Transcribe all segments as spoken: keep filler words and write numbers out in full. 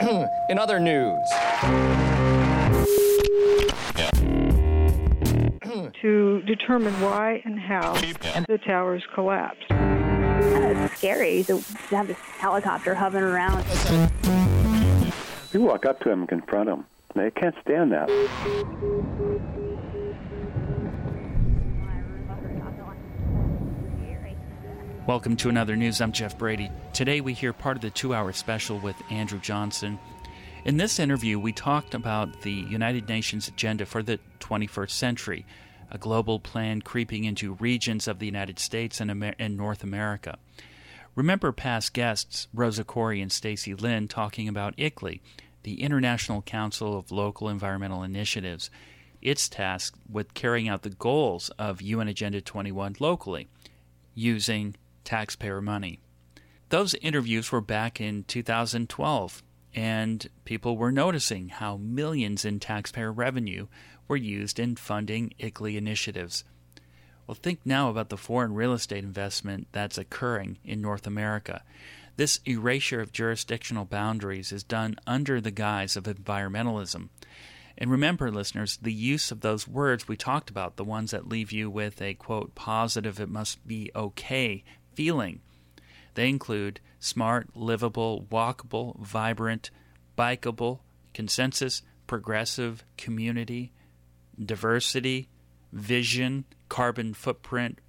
In other news. To determine why and how the towers collapsed. It's scary to have this helicopter hovering around. You walk up to them and confront them. They can't stand that. Welcome to Another News. I'm Jeff Brady. Today we hear part of the two-hour special with Andrew Johnson. In this interview, we talked about the United Nations agenda for the twenty-first century, a global plan creeping into regions of the United States and, Amer- and North America. Remember past guests, Rosa Koire and Stacy Lynn, talking about I C L I, the International Council of Local Environmental Initiatives. It's tasked with carrying out the goals of U N Agenda twenty-one locally, using taxpayer money. Those interviews were back in two thousand twelve, and people were noticing how millions in taxpayer revenue were used in funding I C L I initiatives. Well, think now about the foreign real estate investment that's occurring in North America. This erasure of jurisdictional boundaries is done under the guise of environmentalism. And remember, listeners, the use of those words we talked about, the ones that leave you with a, quote, positive, it must be okay feeling. They include smart, livable, walkable, vibrant, bikeable, consensus, progressive, community, diversity, vision, carbon footprint.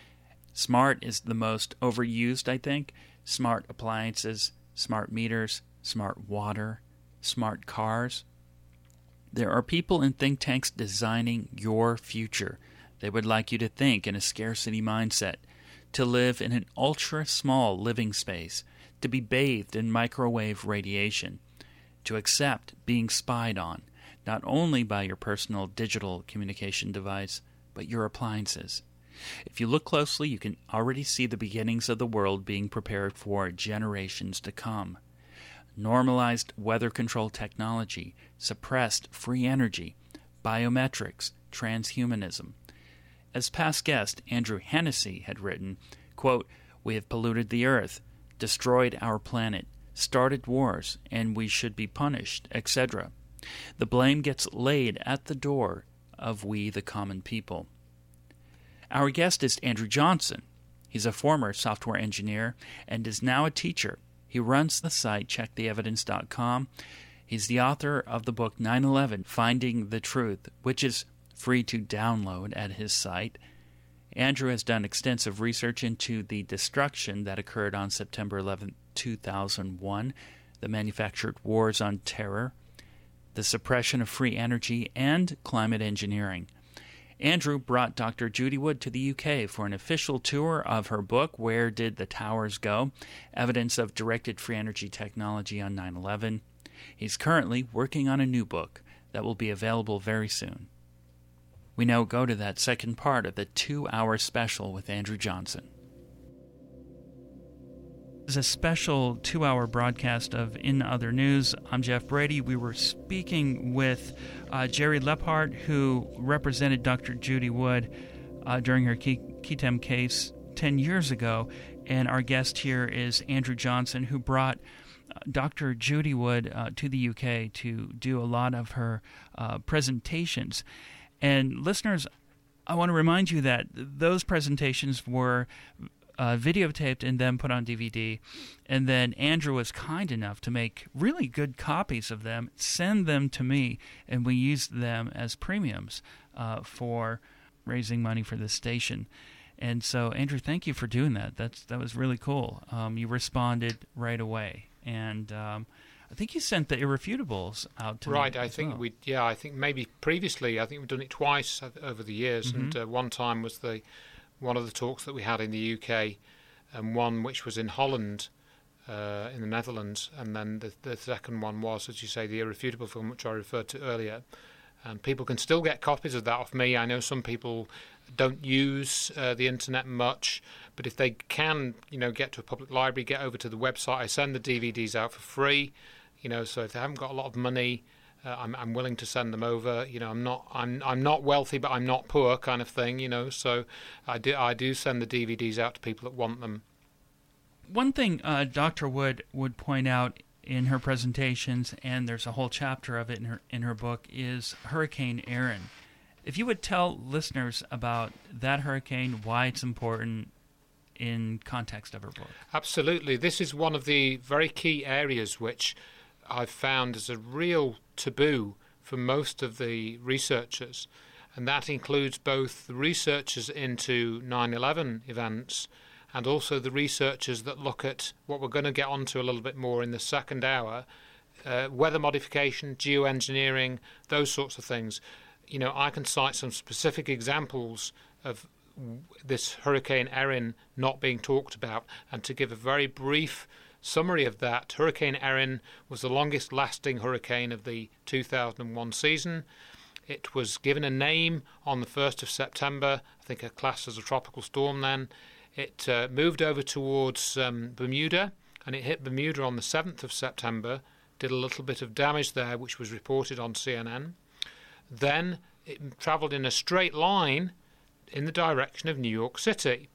Smart is the most overused, I think. Smart appliances, smart meters, smart water, smart cars. There are people in think tanks designing your future. They would like you to think in a scarcity mindset, to live in an ultra-small living space, to be bathed in microwave radiation, to accept being spied on, not only by your personal digital communication device, but your appliances. If you look closely, you can already see the beginnings of the world being prepared for generations to come. Normalized weather control technology, suppressed free energy, biometrics, transhumanism. As past guest Andrew Hennessy had written, quote, "We have polluted the earth, destroyed our planet, started wars, and we should be punished, et cetera. The blame gets laid at the door of we the common people." Our guest is Andrew Johnson. He's a former software engineer and is now a teacher. He runs the site check the evidence dot com. He's the author of the book nine eleven, Finding the Truth, which is free to download at his site. Andrew has done extensive research into the destruction that occurred on September eleventh, two thousand one, the manufactured wars on terror, the suppression of free energy, and climate engineering. Andrew brought Doctor Judy Wood to the U K for an official tour of her book, Where Did the Towers Go? Evidence of Directed Free Energy Technology on nine eleven. He's currently working on a new book that will be available very soon. We now go to that second part of the two-hour special with Andrew Johnson. This is a special two-hour broadcast of In Other News. I'm Jeff Brady. We were speaking with uh, Jerry Lephart, who represented Doctor Judy Wood uh, during her Ketem case ten years ago. And our guest here is Andrew Johnson, who brought uh, Doctor Judy Wood uh, to the U K to do a lot of her uh, presentations. And listeners, I want to remind you that those presentations were Uh, videotaped and then put on D V D, and then Andrew was kind enough to make really good copies of them, send them to me, and we used them as premiums uh, for raising money for this station. And so, Andrew, thank you for doing that. That's that was really cool. Um, you responded right away, and um, I think you sent the Irrefutables out to right. me. I think well. we, yeah, I think maybe previously. I think we've done it twice over the years, Mm-hmm. and uh, one time was the one of the talks that we had in the U K, and one which was in Holland, uh, in the Netherlands, and then the, the second one was, as you say, the Irrefutable film, which I referred to earlier. And people can still get copies of that off me. I know some people don't use uh, the internet much, but if they can, you know, get to a public library, get over to the website. I send the D V Ds out for free, you know. So if they haven't got a lot of money, uh, I'm, I'm willing to send them over. You know, I'm not, I'm, I'm not wealthy, but I'm not poor, kind of thing. You know, so I do, I do send the D V Ds out to people that want them. One thing uh, Doctor Wood would point out in her presentations, and there's a whole chapter of it in her in her book, is Hurricane Erin. If you would tell listeners about that hurricane, why it's important in context of her book. Absolutely. This is one of the very key areas which I've found as a real taboo for most of the researchers, and that includes both the researchers into nine eleven events and also the researchers that look at what we're going to get onto a little bit more in the second hour, uh, weather modification, geoengineering, those sorts of things. You know, I can cite some specific examples of this Hurricane Erin not being talked about, and to give a very brief summary of that, Hurricane Erin was the longest lasting hurricane of the two thousand one season. It was given a name on the first of September, I think a class as a tropical storm then. It uh, moved over towards um, Bermuda, and it hit Bermuda on the seventh of September, did a little bit of damage there, which was reported on C N N. Then it travelled in a straight line in the direction of New York City,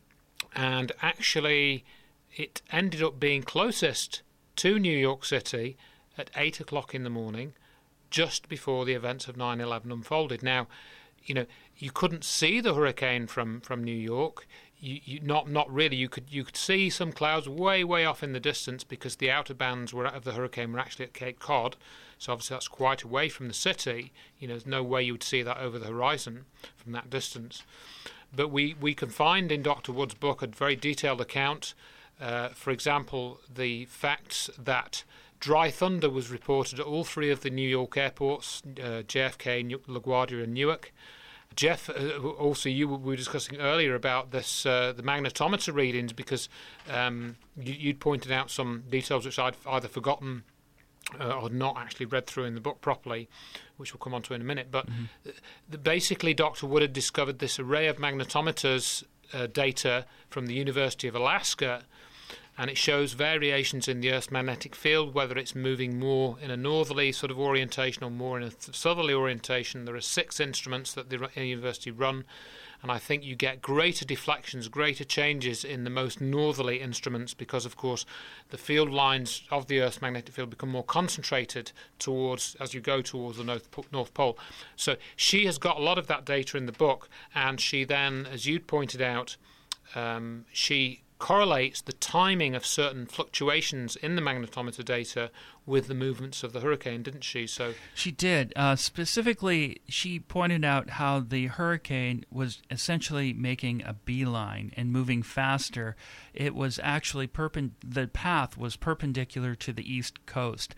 and actually it ended up being closest to New York City at eight o'clock in the morning, just before the events of nine eleven unfolded. Now, you know, you couldn't see the hurricane from, from New York. You, you not not really. You could you could see some clouds way way off in the distance because the outer bands were of the hurricane were actually at Cape Cod, so obviously that's quite away from the city. You know, there's no way you would see that over the horizon from that distance. But we we can find in Doctor Wood's book a very detailed account. Uh, for example, the facts that dry thunder was reported at all three of the New York airports, uh, J F K, LaGuardia, and Newark. Jeff, uh, also you were discussing earlier about this, uh, the magnetometer readings, because um, you, you'd pointed out some details which I'd either forgotten uh, or not actually read through in the book properly, which we'll come on to in a minute. But mm-hmm. the, basically, Doctor Wood had discovered this array of magnetometers uh, data from the University of Alaska, and it shows variations in the Earth's magnetic field, whether it's moving more in a northerly sort of orientation or more in a southerly orientation. There are six instruments that the university run, and I think you get greater deflections, greater changes in the most northerly instruments because, of course, the field lines of the Earth's magnetic field become more concentrated towards as you go towards the North, North Pole. So she has got a lot of that data in the book, and she then, as you'd pointed out, um, she correlates the timing of certain fluctuations in the magnetometer data with the movements of the hurricane, didn't she? So she did. Uh, specifically, she pointed out how the hurricane was essentially making a beeline and moving faster. It was actually perpend- the path was perpendicular to the east coast.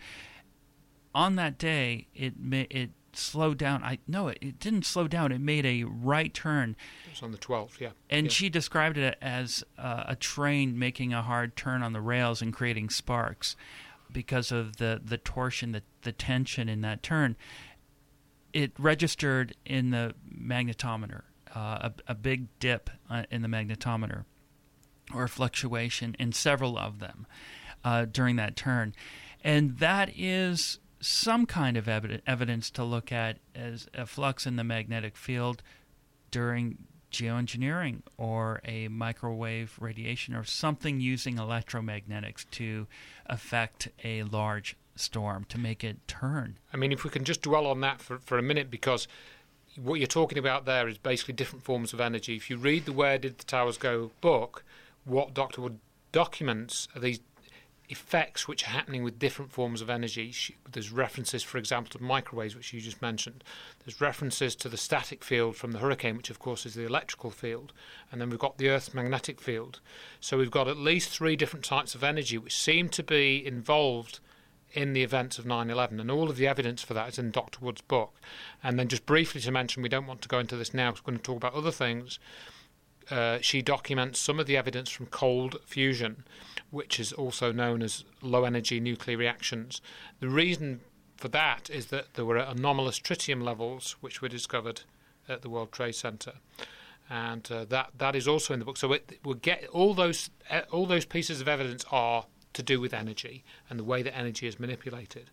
On that day, it ma- it slowed down. I no, it, it didn't slow down. It made a right turn. It was on the twelfth, yeah. And yeah. she described it as uh, a train making a hard turn on the rails and creating sparks because of the, the torsion, the, the tension in that turn. It registered in the magnetometer, uh, a, a big dip uh, in the magnetometer, or fluctuation in several of them uh, during that turn. And that is some kind of evi- evidence to look at as a flux in the magnetic field during geoengineering or a microwave radiation or something using electromagnetics to affect a large storm to make it turn. I mean, if we can just dwell on that for, for a minute, because what you're talking about there is basically different forms of energy. If you read the Where Did the Towers Go book, what Doctor Wood documents are these effects which are happening with different forms of energy. There's references, for example, to microwaves, which you just mentioned. There's references to the static field from the hurricane, which of course is the electrical field. And then we've got the Earth's magnetic field. So we've got at least three different types of energy which seem to be involved in the events of nine eleven. And all of the evidence for that is in Doctor Wood's book. And then just briefly to mention, we don't want to go into this now because we're going to talk about other things. Uh, she documents some of the evidence from cold fusion, which is also known as low-energy nuclear reactions. The reason for that is that there were anomalous tritium levels which were discovered at the World Trade Center, and uh, that that is also in the book. So it will get all those uh, all those pieces of evidence are to do with energy and the way that energy is manipulated.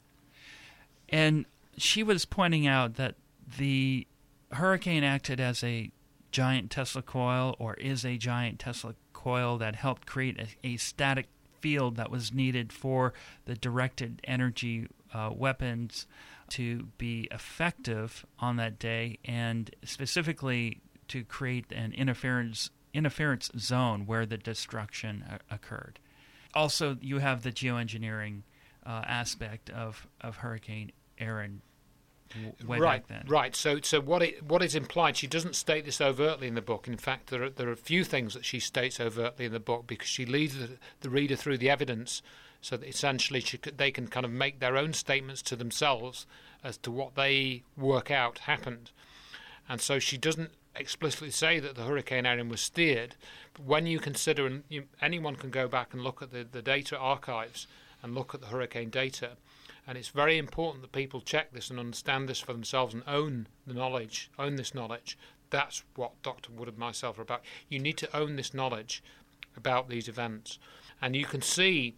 And she was pointing out that the hurricane acted as a giant Tesla coil, or is a giant Tesla coil that helped create a, a static field that was needed for the directed energy uh, weapons to be effective on that day, and specifically to create an interference interference zone where the destruction uh, occurred. Also, you have the geoengineering uh, aspect of, of Hurricane Erin way right, back then. Right. So, so what it what is implied? She doesn't state this overtly in the book. In fact, there are, there are a few things that she states overtly in the book because she leads the, the reader through the evidence, so that essentially she could, they can kind of make their own statements to themselves as to what they work out happened. And so she doesn't explicitly say that the Hurricane Erin was steered, but when you consider, and you, anyone can go back and look at the, the data archives and look at the hurricane data, and it's very important that people check this and understand this for themselves and own the knowledge, own this knowledge. That's what Doctor Wood and myself are about. You need to own this knowledge about these events. And you can see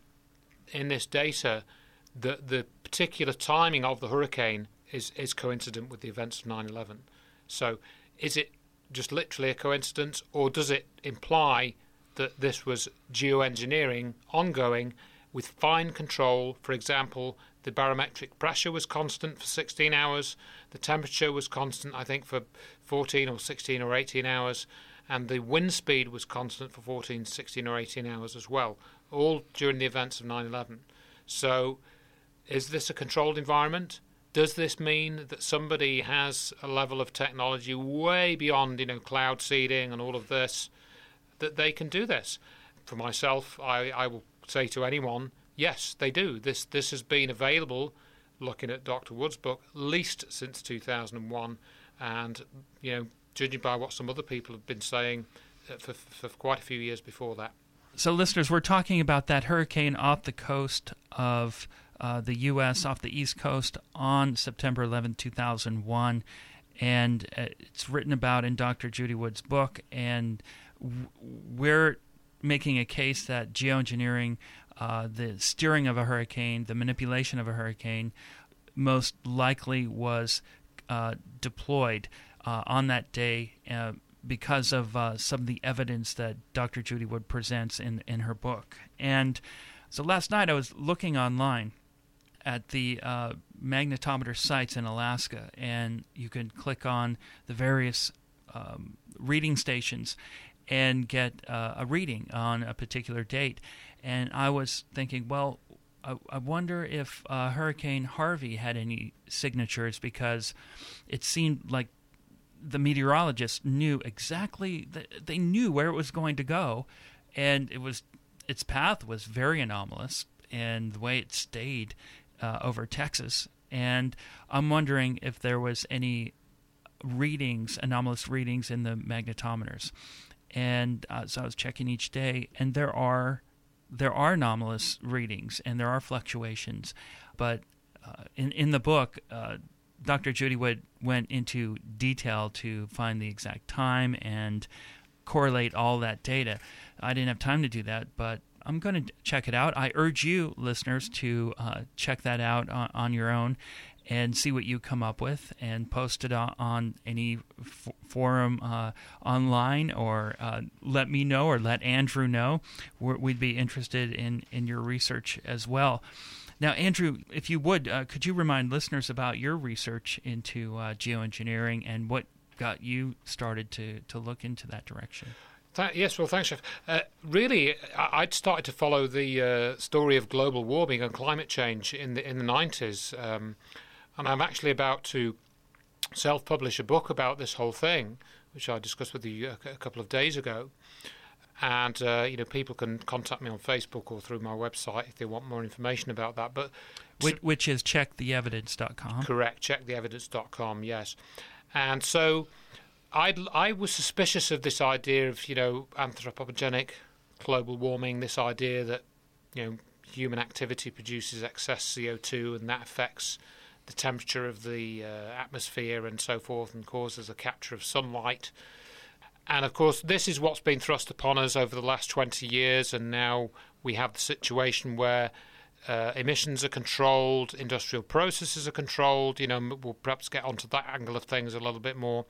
in this data that the particular timing of the hurricane is, is coincident with the events of nine eleven. So is it just literally a coincidence, or does it imply that this was geoengineering ongoing with fine control? For example, the barometric pressure was constant for sixteen hours, the temperature was constant, I think, for fourteen or sixteen or eighteen hours, and the wind speed was constant for fourteen, sixteen or eighteen hours as well, all during the events of nine eleven. So is this a controlled environment? Does this mean that somebody has a level of technology way beyond, you know, cloud seeding and all of this, that they can do this? For myself, I, I will say to anyone, yes, they do. This this has been available, looking at Doctor Wood's book, at least since two thousand one, and, you know, judging by what some other people have been saying, for, for quite a few years before that. So, listeners, we're talking about that hurricane off the coast of uh, the U S, off the East Coast, on September eleventh, two thousand one, and uh, it's written about in Doctor Judy Wood's book, and w- we're making a case that geoengineering, uh, the steering of a hurricane, the manipulation of a hurricane, most likely was uh, deployed uh, on that day uh, because of uh, some of the evidence that Doctor Judy Wood presents in, in her book. And so last night I was looking online at the uh, magnetometer sites in Alaska, and you can click on the various um, reading stations and get uh, a reading on a particular date. And I was thinking, well, I, I wonder if uh, Hurricane Harvey had any signatures, because it seemed like the meteorologists knew exactly, th- they knew where it was going to go, and it was its path was very anomalous, and the way it stayed uh, over Texas. And I'm wondering if there was any readings, anomalous readings in the magnetometers. And uh, so I was checking each day, and there are there are anomalous readings and there are fluctuations. But uh, in in the book, uh, Doctor Judy Wood went into detail to find the exact time and correlate all that data. I didn't have time to do that, but I'm going to check it out. I urge you, listeners, to uh, check that out on, on your own and see what you come up with, and post it on, on any f- forum uh, online, or uh, let me know, or let Andrew know. We're, we'd be interested in, in your research as well. Now, Andrew, if you would, uh, could you remind listeners about your research into uh, geoengineering and what got you started to, to look into that direction? That, yes, well, thanks, Jeff. Uh, really, I, I'd started to follow the uh, story of global warming and climate change in the in the nineties, um, and I'm actually about to self-publish a book about this whole thing, which I discussed with you a, a couple of days ago. And uh, you know, people can contact me on Facebook or through my website if they want more information about that. But which, which is check the evidence dot com. Correct, check the evidence dot com. Yes, and so I I was suspicious of this idea of, you know, anthropogenic global warming. This idea that, you know, human activity produces excess C O two and that affects the temperature of the uh, atmosphere and so forth, and causes a capture of sunlight. And of course, this is what's been thrust upon us over the last twenty years, and now we have the situation where uh, emissions are controlled, industrial processes are controlled. You know, we'll perhaps get onto that angle of things a little bit more.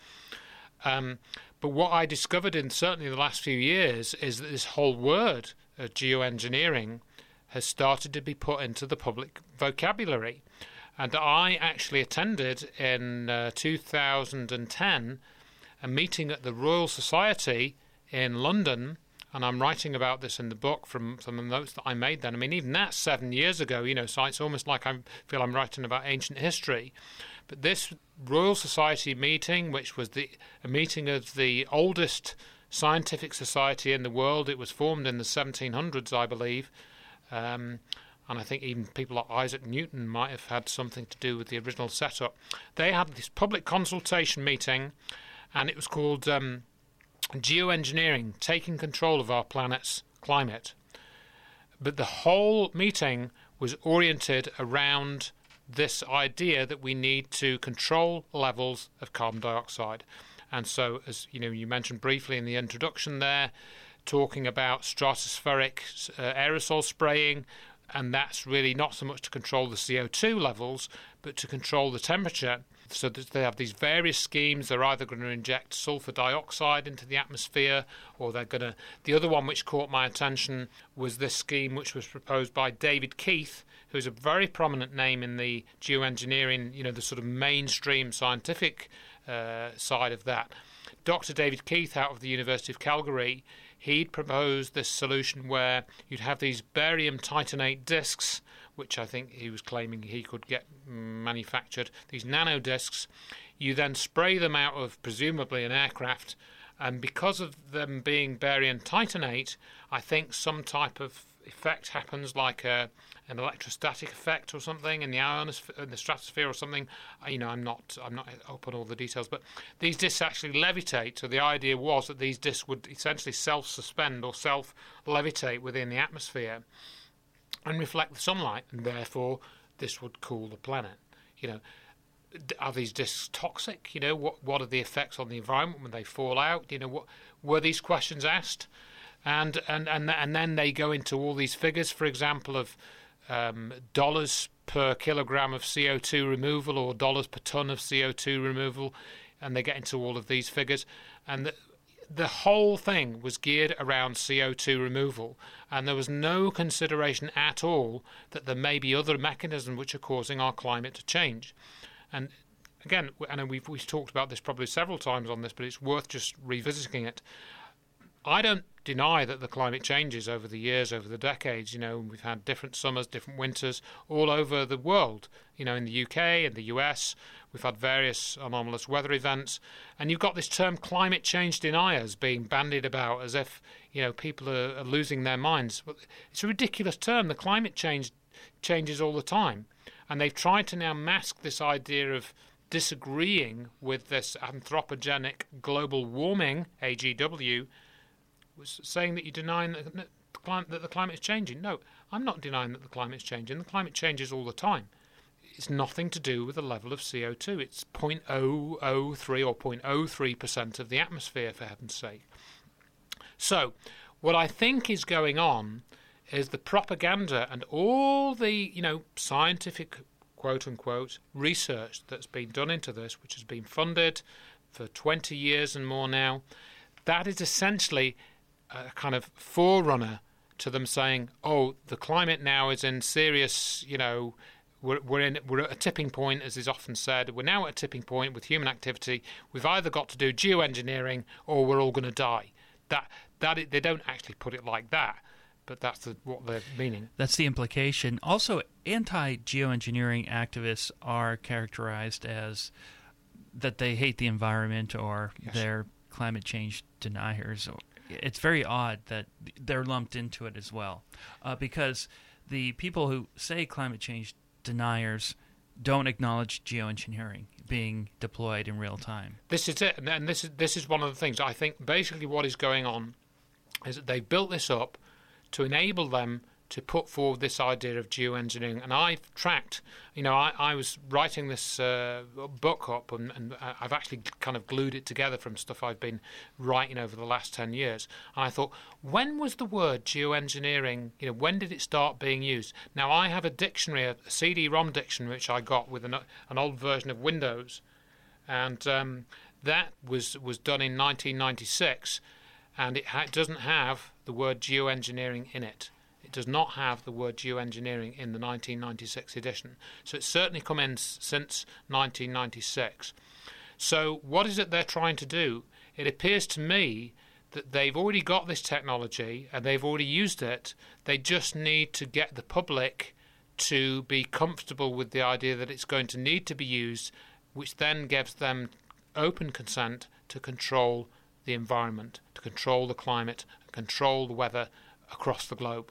Um, but what I discovered in certainly the last few years is that this whole word, uh, geoengineering, has started to be put into the public vocabulary. And I actually attended in uh, two thousand ten a meeting at the Royal Society in London, and I'm writing about this in the book from some of the notes that I made then. I mean, even that's seven years ago, you know, so it's almost like I feel I'm writing about ancient history. But this Royal Society meeting, which was the a meeting of the oldest scientific society in the world, it was formed in the seventeen hundreds, I believe, um, and I think even people like Isaac Newton might have had something to do with the original setup. They had this public consultation meeting, and it was called um, Geoengineering, Taking Control of Our Planet's Climate. But the whole meeting was oriented around this idea that we need to control levels of carbon dioxide. And so, as you know, you mentioned briefly in the introduction there, talking about stratospheric uh, aerosol spraying, and that's really not so much to control the C O two levels, but to control the temperature. So that they have these various schemes. They're either going to inject sulfur dioxide into the atmosphere, or they're going to... The other one which caught my attention was this scheme which was proposed by David Keith, who's a very prominent name in the geoengineering, you know, the sort of mainstream scientific uh, side of that. Doctor David Keith out of the University of Calgary, he'd proposed this solution where you'd have these barium titanate discs, which I think he was claiming he could get manufactured, these nano discs. You then spray them out of presumably an aircraft, and because of them being barium titanate, I think some type of effect happens, like a, an electrostatic effect or something in the ionosphere, in the stratosphere or something. You know, I'm not I'm not up on all the details, but these discs actually levitate. So the idea was that these discs would essentially self-suspend or self-levitate within the atmosphere and reflect the sunlight, and therefore this would cool the planet. You know, are these discs toxic? You know, what what are the effects on the environment when they fall out? You know, what were these questions asked? And and and and then they go into all these figures, for example, of um, dollars per kilogram of C O two removal or dollars per ton of C O two removal, and they get into all of these figures, and the, the whole thing was geared around C O two removal, and there was no consideration at all that there may be other mechanisms which are causing our climate to change. And again, I know we've we've talked about this probably several times on this, but it's worth just revisiting it. I don't deny that the climate changes over the years, over the decades. You know, we've had different summers, different winters all over the world. You know, in the U K, in the U S, we've had various anomalous weather events. And you've got this term climate change deniers being bandied about as if, you know, people are, are losing their minds. But it's a ridiculous term. The climate change changes all the time. And they've tried to now mask this idea of disagreeing with this anthropogenic global warming, A G W, was saying that you're denying that the, climate, that the climate is changing. No, I'm not denying that the climate is changing. The climate changes all the time. It's nothing to do with the level of C O two. It's zero point zero zero three or zero point zero three percent of the atmosphere, for heaven's sake. So, what I think is going on is the propaganda and all the, you know, scientific, quote-unquote, research that's been done into this, which has been funded for twenty years and more now, that is essentially a kind of forerunner to them saying, oh, the climate now is in serious, you know, we're, we're, in, we're at a tipping point, as is often said. We're now at a tipping point with human activity. We've either got to do geoengineering or we're all going to die. That that it, they don't actually put it like that, but that's the, what they're meaning. That's the implication. Also, anti-geoengineering activists are characterized as that they hate the environment or Yes. they're climate change deniers. It's very odd that they're lumped into it as well, uh, because the people who say climate change deniers don't acknowledge geoengineering being deployed in real time. This is it, and this is this is one of the things. I think basically what is going on is that they've built this up to enable them to put forward this idea of geoengineering. And I've tracked, you know, I, I was writing this uh, book up, and, and I've actually kind of glued it together from stuff I've been writing over the last ten years. And I thought, when was the word geoengineering, you know, when did it start being used? Now, I have a dictionary, a C D ROM dictionary, which I got with an, an old version of Windows. And um, that was, was done in nineteen ninety-six, and it ha- doesn't have the word geoengineering in it. It does not have the word geoengineering in the nineteen ninety-six edition. So it's certainly come in s- since nineteen ninety-six. So what is it they're trying to do? It appears to me that they've already got this technology and they've already used it. They just need to get the public to be comfortable with the idea that it's going to need to be used, which then gives them open consent to control the environment, to control the climate, control the weather across the globe.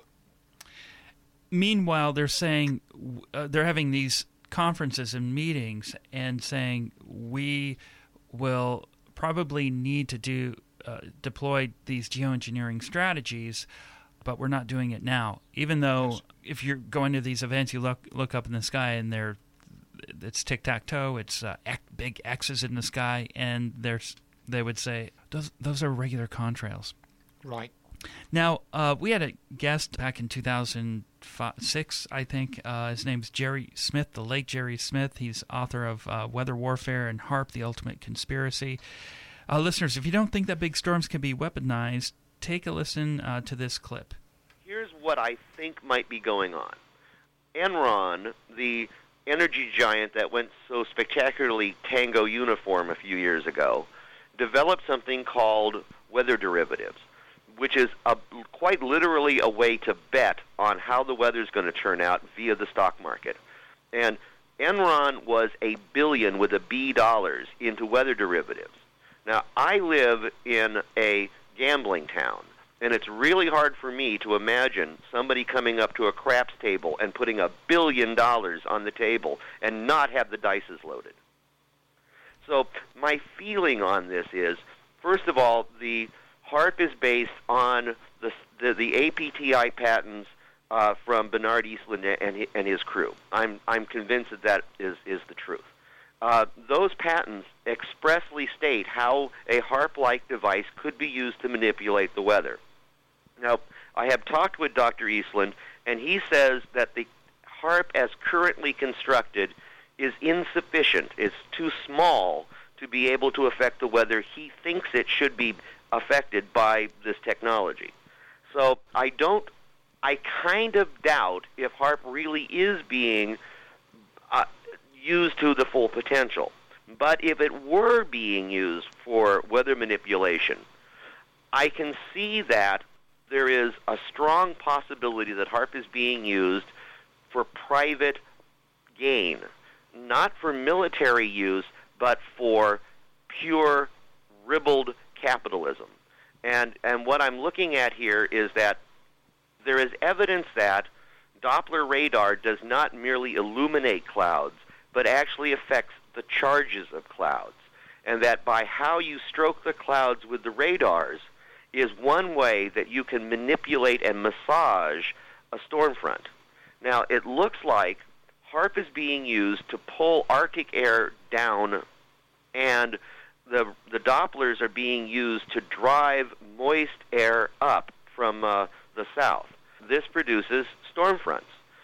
Meanwhile, they're saying uh, they're having these conferences and meetings and saying we will probably need to do uh, deploy these geoengineering strategies, but we're not doing it now. Even though yes. if you're going to these events, you look look up in the sky and they're it's tic-tac-toe, it's uh, big X's in the sky, and there's they would say those those are regular contrails. Right. Now, uh, we had a guest back in two thousand six, I think. Uh, his name's Jerry Smith, the late Jerry Smith. He's author of uh, Weather Warfare and HAARP, The Ultimate Conspiracy. Uh, listeners, if you don't think that big storms can be weaponized, take a listen uh, to this clip. Here's what I think might be going on. Enron, the energy giant that went so spectacularly tango uniform a few years ago, developed something called weather derivatives, which is a, quite literally a way to bet on how the weather's going to turn out via the stock market. And Enron was a billion with a B dollars into weather derivatives. Now, I live in a gambling town, and it's really hard for me to imagine somebody coming up to a craps table and putting a billion dollars on the table and not have the dices loaded. So my feeling on this is, first of all, the HAARP is based on the the, the A P T I patents uh, from Bernard Eastland and his, and his crew. I'm I'm convinced that that is, is the truth. Uh, those patents expressly state how a HAARP-like device could be used to manipulate the weather. Now, I have talked with Doctor Eastland, and he says that the HAARP as currently constructed is insufficient. It's too small to be able to affect the weather he thinks it should be affected by this technology. So I don't, I kind of doubt if HAARP really is being uh, used to the full potential. But if it were being used for weather manipulation, I can see that there is a strong possibility that HAARP is being used for private gain, not for military use, but for pure ribald capitalism. And and what I'm looking at here is that there is evidence that Doppler radar does not merely illuminate clouds, but actually affects the charges of clouds. And that by how you stroke the clouds with the radars is one way that you can manipulate and massage a storm front. Now, it looks like HAARP is being used to pull Arctic air down, and the the Dopplers are being used to drive moist air up from uh, the south. This produces storm fronts.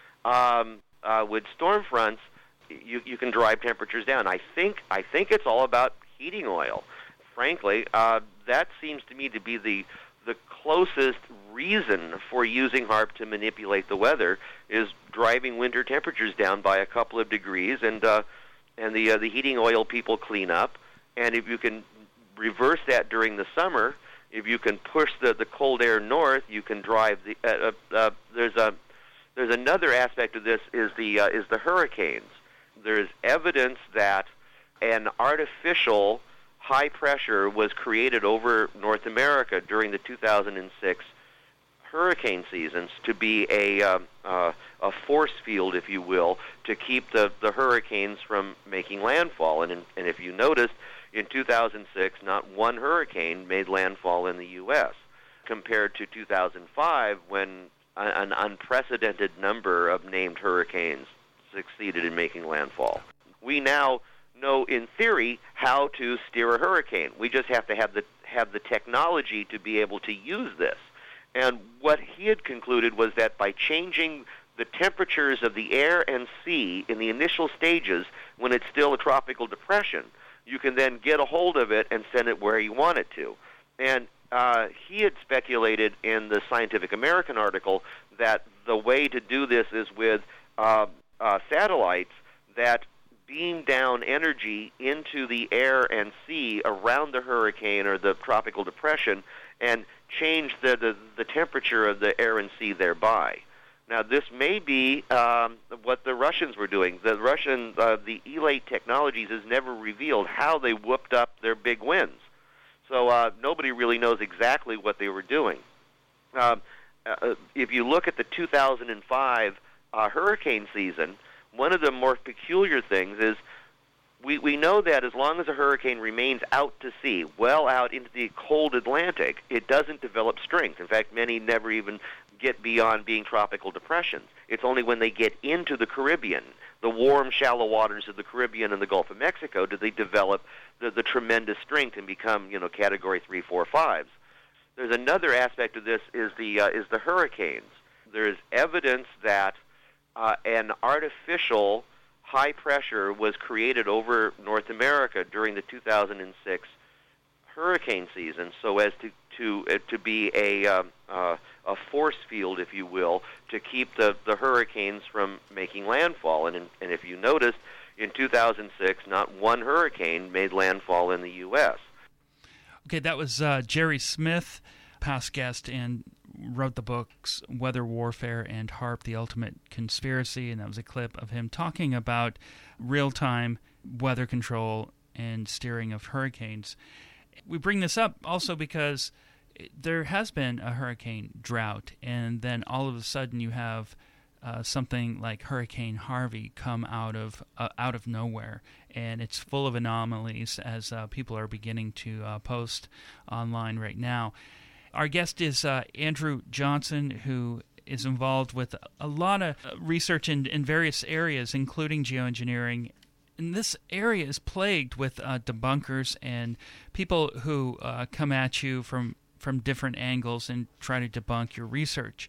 Um, uh, with storm fronts, you you can drive temperatures down. I think I think it's all about heating oil. Frankly, uh, that seems to me to be the the closest reason for using HAARP to manipulate the weather is driving winter temperatures down by a couple of degrees, and uh, and the uh, the heating oil people clean up. And if you can reverse that during the summer, if you can push the, the cold air north, you can drive the. Uh, uh, uh, there's a there's another aspect of this is the uh, is the hurricanes. There's evidence that an artificial high pressure was created over North America during the two thousand six hurricane seasons to be a um, uh, a force field, if you will, to keep the, the hurricanes from making landfall. And in, and if you noticed, in two thousand six, not one hurricane made landfall in the U S, compared to two thousand five, when a, an unprecedented number of named hurricanes succeeded in making landfall. We now know, in theory, how to steer a hurricane. We just have to have the have the technology to be able to use this. And what he had concluded was that by changing the temperatures of the air and sea in the initial stages, when it's still a tropical depression, you can then get a hold of it and send it where you want it to. And uh, he had speculated in the Scientific American article that the way to do this is with uh, uh, satellites that beam down energy into the air and sea around the hurricane or the tropical depression and change the, the, the temperature of the air and sea thereby. Now, this may be um, what the Russians were doing. The Russian, uh, the Elate Technologies has never revealed how they whooped up their big winds. So uh, nobody really knows exactly what they were doing. Uh, uh, if you look at the two thousand five uh, hurricane season, one of the more peculiar things is we, we know that as long as a hurricane remains out to sea, well out into the cold Atlantic, it doesn't develop strength. In fact, many never even get beyond being tropical depressions. It's only when they get into the Caribbean, the warm, shallow waters of the Caribbean and the Gulf of Mexico, do they develop the, the tremendous strength and become, you know, category three, four, fives. There's another aspect of this is the uh, is the hurricanes. There's evidence that uh, an artificial high pressure was created over North America during the two thousand six hurricane season, so as to to uh, to be a um, uh, a force field, if you will, to keep the, the hurricanes from making landfall. And in, and if you noticed, in two thousand six, not one hurricane made landfall in the U S Okay, that was uh, Jerry Smith, past guest, and wrote the books Weather Warfare and HAARP, The Ultimate Conspiracy, and that was a clip of him talking about real-time weather control and steering of hurricanes. We bring this up also because there has been a hurricane drought, and then all of a sudden you have uh, something like Hurricane Harvey come out of uh, out of nowhere, and it's full of anomalies, as uh, people are beginning to uh, post online right now. Our guest is uh, Andrew Johnson, who is involved with a lot of research in, in various areas, including geoengineering. And this area is plagued with uh, debunkers and people who uh, come at you from, from different angles and try to debunk your research.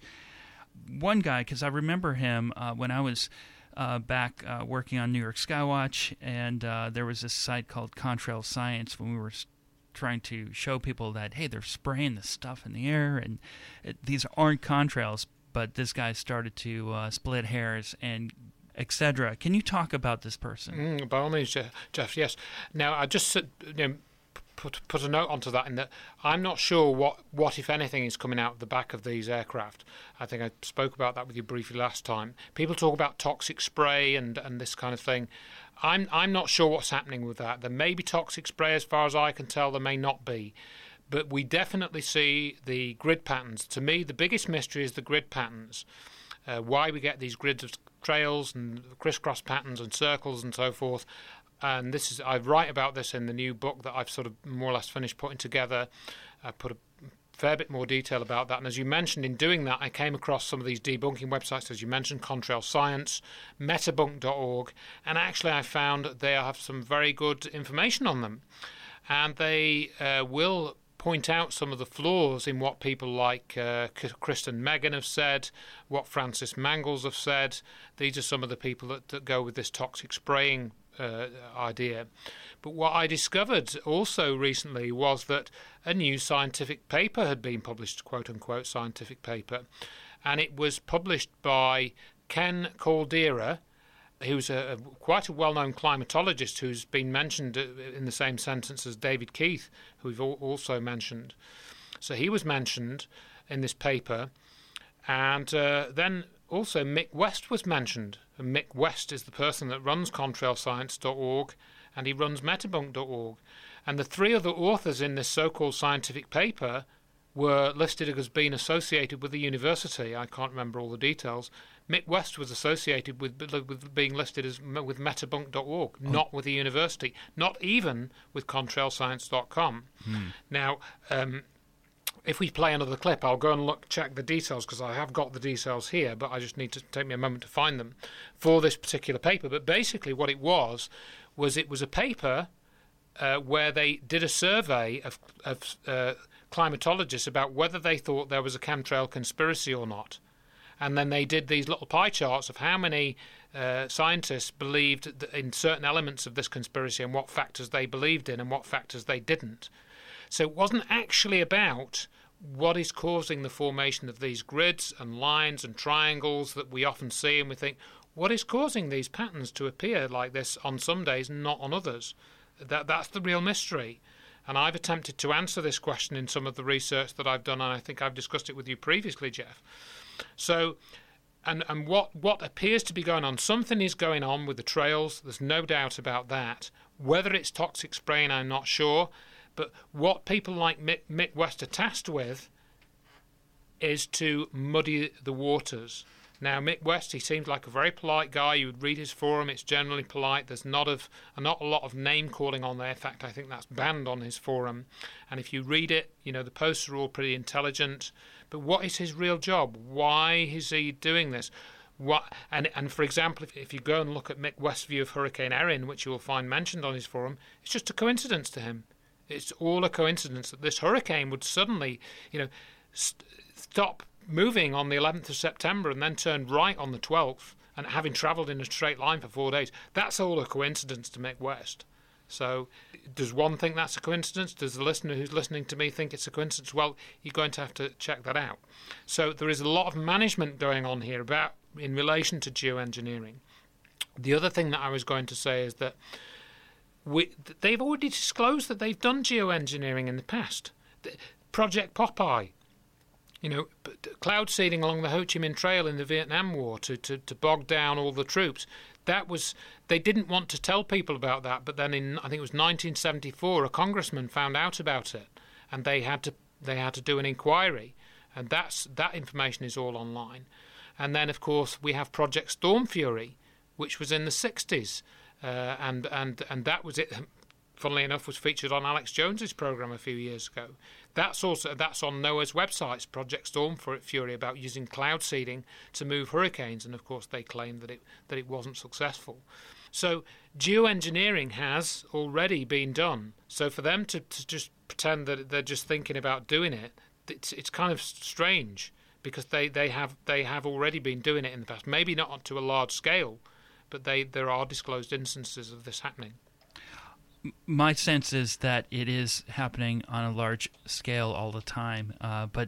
One guy, because I remember him uh, when I was uh, back uh, working on New York Skywatch, and uh, there was this site called Contrail Science when we were trying to show people that, hey, they're spraying this stuff in the air, and it, these aren't contrails, but this guy started to uh, split hairs and et cetera. Can you talk about this person? Mm, by all means, Jeff, yes. Now, I just you know, put put a note onto that in that I'm not sure what, what, if anything, is coming out of the back of these aircraft. I think I spoke about that with you briefly last time. People talk about toxic spray and, and this kind of thing. I'm I'm not sure what's happening with that. There may be toxic spray, as far as I can tell. There may not be. But we definitely see the grid patterns. To me, the biggest mystery is the grid patterns. Uh, why we get these grids of trails and crisscross patterns and circles and so forth. And this is I write about this in the new book that I've sort of more or less finished putting together. I put a fair bit more detail about that. And as you mentioned, in doing that, I came across some of these debunking websites, as you mentioned, Contrail Science, metabunk dot org, and actually I found they have some very good information on them. And they uh, will point out some of the flaws in what people like uh, Kristen Megan have said, what Francis Mangles have said. These are some of the people that, that go with this toxic spraying uh, idea. But what I discovered also recently was that a new scientific paper had been published, quote-unquote scientific paper, and it was published by Ken Caldera, who's a, a quite a well-known climatologist who's been mentioned in the same sentence as David Keith, who we've also mentioned. So he was mentioned in this paper, and uh, then also Mick West was mentioned. And Mick West is the person that runs contrail science dot org, and he runs metabunk dot org. And the three other authors in this so-called scientific paper were listed as being associated with the university. I can't remember all the details. Mick West was associated with, with being listed as with metabunk dot org, oh. not with the university, not even with contrail science dot com. Hmm. Now, um, if we play another clip, I'll go and look check the details, because I have got the details here, but I just need to take me a moment to find them for this particular paper. But basically what it was, was it was a paper uh, where they did a survey of, of uh, climatologists about whether they thought there was a chemtrail conspiracy or not. And then they did these little pie charts of how many uh, scientists believed in certain elements of this conspiracy and what factors they believed in and what factors they didn't. So it wasn't actually about what is causing the formation of these grids and lines and triangles that we often see, and we think, what is causing these patterns to appear like this on some days and not on others? That That's the real mystery. And I've attempted to answer this question in some of the research that I've done, and I think I've discussed it with you previously, Jeff. So, and, and what, what appears to be going on, something is going on with the trails, there's no doubt about that. Whether it's toxic spraying, I'm not sure. But what people like Mick, Mick West are tasked with is to muddy the waters. Now, Mick West, he seems like a very polite guy. You would read his forum, it's generally polite. There's not, of, not a lot of name-calling on there. In fact, I think that's banned on his forum. And if you read it, you know, the posts are all pretty intelligent. But what is his real job? Why is he doing this? What, and, and for example, if, if you go and look at Mick West's view of Hurricane Erin, which you will find mentioned on his forum, it's just a coincidence to him. It's all a coincidence that this hurricane would suddenly, you know, st- stop moving on the eleventh of September and then turn right on the twelfth, and having travelled in a straight line for four days. That's all a coincidence to Mick West. So does one think that's a coincidence? Does the listener who's listening to me think it's a coincidence? Well, you're going to have to check that out. So there is a lot of management going on here about in relation to geoengineering. The other thing that I was going to say is that We, they've already disclosed that they've done geoengineering in the past. Project Popeye, you know, cloud seeding along the Ho Chi Minh Trail in the Vietnam War to, to, to bog down all the troops. That was, they didn't want to tell people about that, but then in, I think it was nineteen seventy-four, a congressman found out about it, and they had to they had to do an inquiry, and that's that information is all online. And then, of course, we have Project Storm Fury, which was in the sixties. Uh, and, and, and that was it, funnily enough, was featured on Alex Jones's programme a few years ago. That's also that's on NOAA's websites, Project Storm Fury, about using cloud seeding to move hurricanes, and of course they claimed that it that it wasn't successful. So geoengineering has already been done. So for them to, to just pretend that they're just thinking about doing it, it's it's kind of strange, because they, they have they have already been doing it in the past. Maybe not to a large scale, but they, there are disclosed instances of this happening. My sense is that it is happening on a large scale all the time, uh, but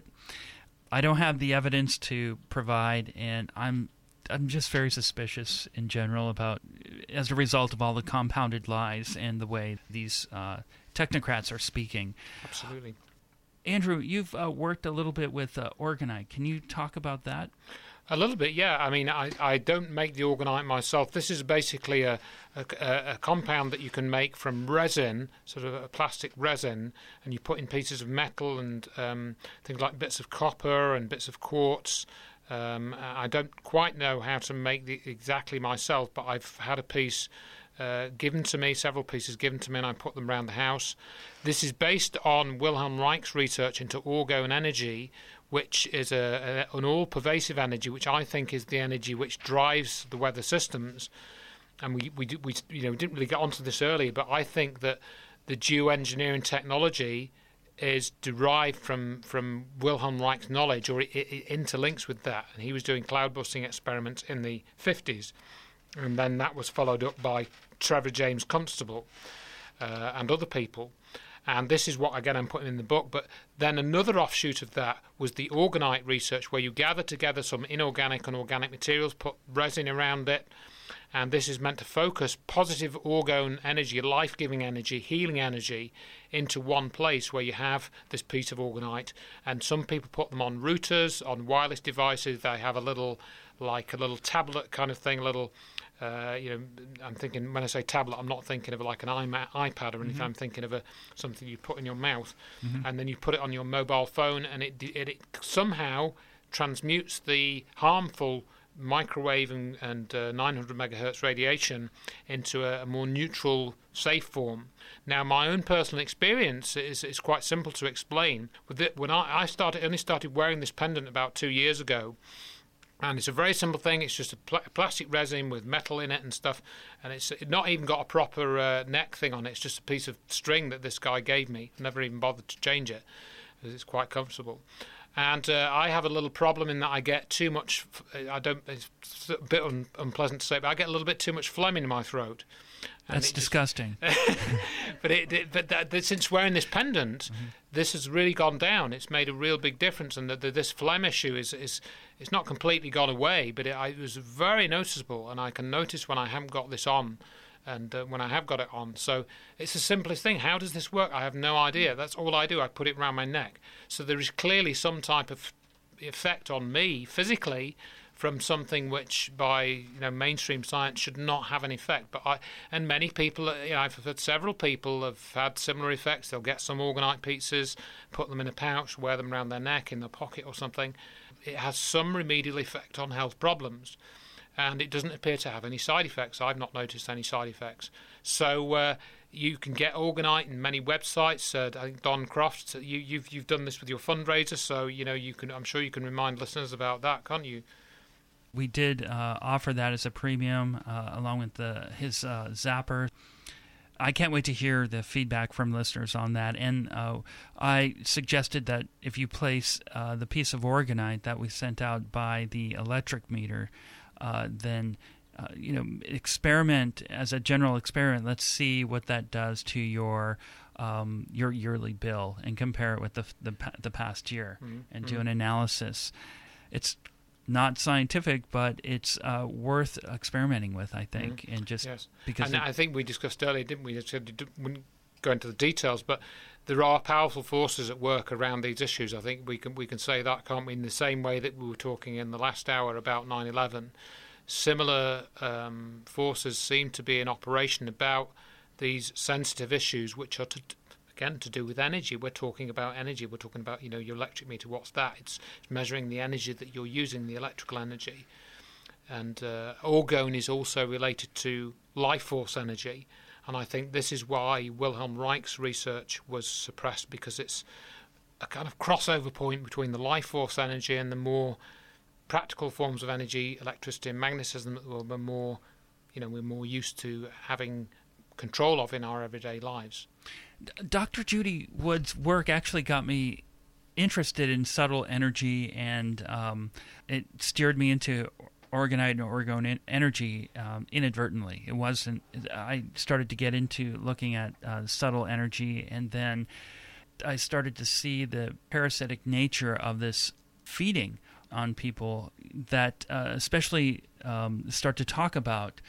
I don't have the evidence to provide, and I'm I'm just very suspicious in general about, as a result of all the compounded lies and the way these uh, technocrats are speaking. Absolutely. Andrew, you've uh, worked a little bit with uh, Orgonite. Can you talk about that? A little bit, yeah. I mean, I, I don't make the Orgonite myself. This is basically a, a, a compound that you can make from resin, sort of a plastic resin, and you put in pieces of metal and um, things like bits of copper and bits of quartz. Um, I don't quite know how to make the exactly myself, but I've had a piece uh, given to me, several pieces given to me, and I put them around the house. This is based on Wilhelm Reich's research into orgone energy, which is a, a, an all-pervasive energy, which I think is the energy which drives the weather systems. And we we, we you know we didn't really get onto this earlier, but I think that the geoengineering technology is derived from, from Wilhelm Reich's knowledge, or it, it interlinks with that. And he was doing cloud busting experiments in the fifties, and then that was followed up by Trevor James Constable uh, and other people. And this is what, again, I'm putting in the book. But then another offshoot of that was the Orgonite research, where you gather together some inorganic and organic materials, put resin around it, and this is meant to focus positive orgone energy, life-giving energy, healing energy, into one place where you have this piece of Orgonite. And some people put them on routers, on wireless devices. They have a little, like a little tablet kind of thing, a little... Uh, you know, I'm thinking, when I say tablet, I'm not thinking of like an iMac, iPad or anything. Mm-hmm. I'm thinking of a something you put in your mouth, mm-hmm. and then you put it on your mobile phone, and it, it, it somehow transmutes the harmful microwave and, and uh, nine hundred megahertz radiation into a, a more neutral, safe form. Now, my own personal experience is, is quite simple to explain. With it, when I, I started, only started wearing this pendant about two years ago. And it's a very simple thing. It's just a pl- plastic resin with metal in it and stuff. And it's not even got a proper uh, neck thing on it. It's just a piece of string that this guy gave me. I never even bothered to change it, because it's quite comfortable. And uh, I have a little problem in that I get too much, I don't, it's a bit un, unpleasant to say, but I get a little bit too much phlegm in my throat. That's disgusting. Just, but it, it, but that, that since wearing this pendant, mm-hmm. this has really gone down. It's made a real big difference, and the, the, this phlegm issue is is it's not completely gone away, but it, I, it was very noticeable, and I can notice when I haven't got this on, and uh, when I have got it on. So it's the simplest thing. How does this work? I have no idea. That's all I do. I put it around my neck. So there is clearly some type of effect on me physically from something which, by you know mainstream science, should not have an effect. But I and many people, you know, I've had several people have had similar effects. They'll get some Orgonite pieces, put them in a pouch, wear them around their neck, in their pocket or something. It has some remedial effect on health problems, and it doesn't appear to have any side effects. I've not noticed any side effects. So uh, you can get Orgonite in many websites. Uh, I think Don Croft, you, you've you've done this with your fundraiser, so you know you can. I'm sure you can remind listeners about that, can't you? We did uh, offer that as a premium uh, along with the his uh, Zapper. I can't wait to hear the feedback from listeners on that. And uh, I suggested that if you place uh, the piece of Orgonite that we sent out by the electric meter, uh, then uh, you know experiment as a general experiment. Let's see what that does to your um, your yearly bill and compare it with the the, the past year mm-hmm. and do an analysis. It's not scientific, but it's uh, worth experimenting with, I think, mm-hmm. and just yes. because. And it, I think we discussed earlier, didn't we? Said we wouldn't go into the details, but there are powerful forces at work around these issues. I think we can we can say that, can't we? In the same way that we were talking in the last hour about nine eleven, similar um, forces seem to be in operation about these sensitive issues, which are to. Again, to do with energy. We're talking about energy. We're talking about, you know, your electric meter. What's that? It's measuring the energy that you're using, the electrical energy. And uh, orgone is also related to life force energy. And I think this is why Wilhelm Reich's research was suppressed, because it's a kind of crossover point between the life force energy and the more practical forms of energy, electricity and magnetism, that we're more, you know, we're more used to having control of in our everyday lives. Doctor Judy Wood's work actually got me interested in subtle energy, and um, it steered me into orgonite and orgone energy um, inadvertently. It wasn't. I started to get into looking at uh, subtle energy, and then I started to see the parasitic nature of this feeding on people that uh, especially um, start to talk about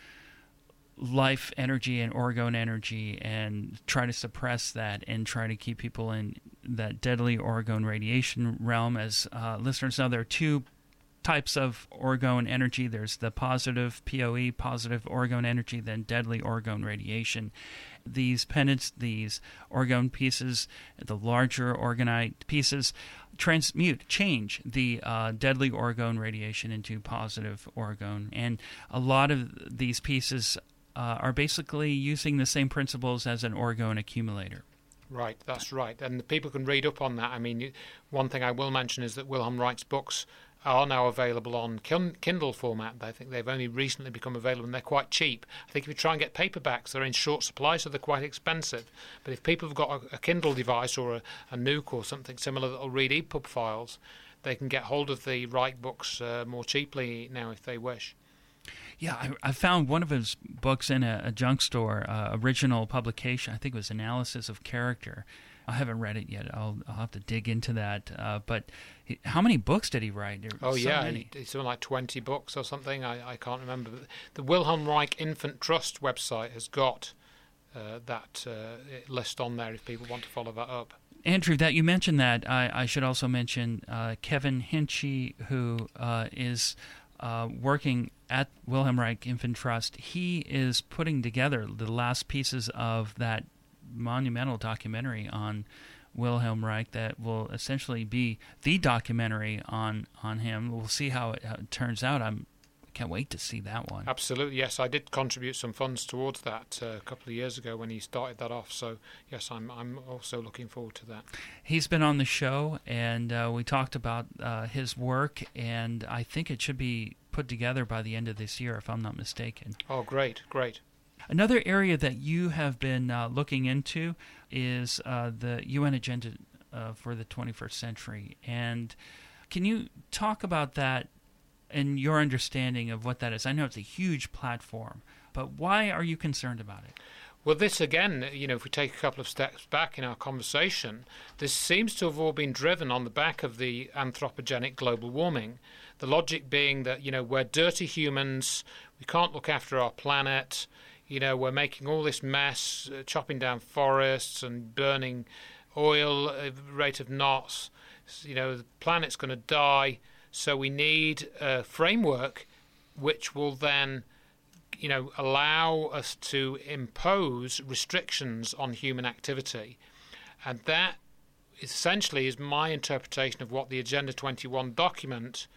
life energy and orgone energy and try to suppress that and try to keep people in that deadly orgone radiation realm. As uh, listeners know, there are two types of orgone energy. There's the positive P O E, positive orgone energy, then deadly orgone radiation. These pendants, these orgone pieces, the larger orgonite pieces, transmute, change the uh, deadly orgone radiation into positive orgone. And a lot of these pieces Uh, are basically using the same principles as an orgone accumulator. Right, that's right. And people can read up on that. I mean, one thing I will mention is that Wilhelm Reich's books are now available on Kindle format. I think they've only recently become available, and they're quite cheap. I think if you try and get paperbacks, they're in short supply, so they're quite expensive. But if people have got a, a Kindle device or a, a Nuke or something similar that will read E P U B files, they can get hold of the Reich books uh, more cheaply now if they wish. Yeah, I, I found one of his books in a, a junk store, uh, original publication. I think it was Analysis of Character. I haven't read it yet. I'll, I'll have to dig into that. Uh, but he, how many books did he write? There oh, so yeah, many. He, something like twenty books or something. I, I can't remember. The Wilhelm Reich Infant Trust website has got uh, that uh, list on there if people want to follow that up. Andrew, that you mentioned that, I, I should also mention uh, Kevin Hinchy, who uh, is uh, working at Wilhelm Reich Infant Trust. He is putting together the last pieces of that monumental documentary on Wilhelm Reich that will essentially be the documentary on, on him. We'll see how it, how it turns out. I'm can't wait to see that one. Absolutely, yes. I did contribute some funds towards that uh, a couple of years ago when he started that off. So, yes, I'm I'm also looking forward to that. He's been on the show, and uh, we talked about uh, his work, and I think it should be put together by the end of this year, if I'm not mistaken. Oh, great, great. Another area that you have been uh, looking into is uh, the U N Agenda uh, for the twenty-first century. And can you talk about that and your understanding of what that is? I know it's a huge platform, but why are you concerned about it? Well, this again, you know, if we take a couple of steps back in our conversation, this seems to have all been driven on the back of the anthropogenic global warming. The logic being that, you know, we're dirty humans, we can't look after our planet, you know, we're making all this mess, uh, chopping down forests and burning oil at the rate of knots. You know, the planet's going to die, so we need a framework which will then, you know, allow us to impose restrictions on human activity. And that essentially is my interpretation of what the Agenda twenty-one document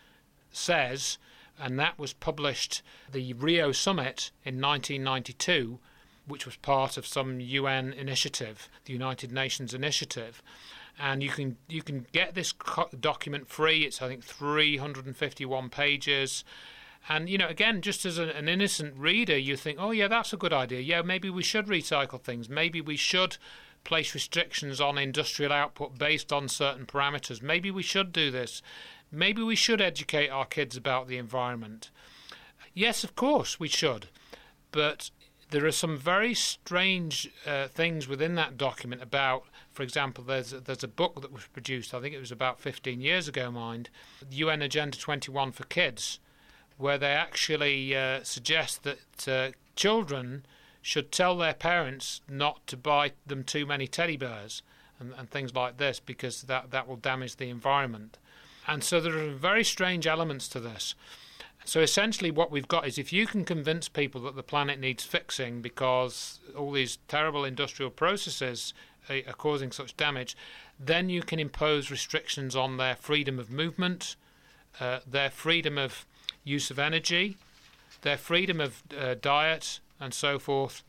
says, and that was published the Rio Summit in nineteen ninety-two, which was part of some U N initiative, the United Nations initiative. And you can you can get this co- document free. It's, I think, three hundred fifty-one pages. And, you know, again, just as a, an innocent reader, you think, oh, yeah, that's a good idea. Yeah, maybe we should recycle things. Maybe we should place restrictions on industrial output based on certain parameters. Maybe we should do this. Maybe we should educate our kids about the environment. Yes, of course, we should. But there are some very strange uh, things within that document about, for example, there's a, there's a book that was produced, I think it was about fifteen years ago, mind, U N Agenda twenty-one for Kids, where they actually uh, suggest that uh, children should tell their parents not to buy them too many teddy bears and, and things like this, because that, that will damage the environment. And so there are very strange elements to this. So essentially what we've got is, if you can convince people that the planet needs fixing because all these terrible industrial processes are causing such damage, then you can impose restrictions on their freedom of movement, uh, their freedom of use of energy, their freedom of uh, diet and so forth,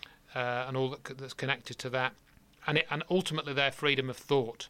uh, and all that, that's connected to that, and, it, and ultimately their freedom of thought.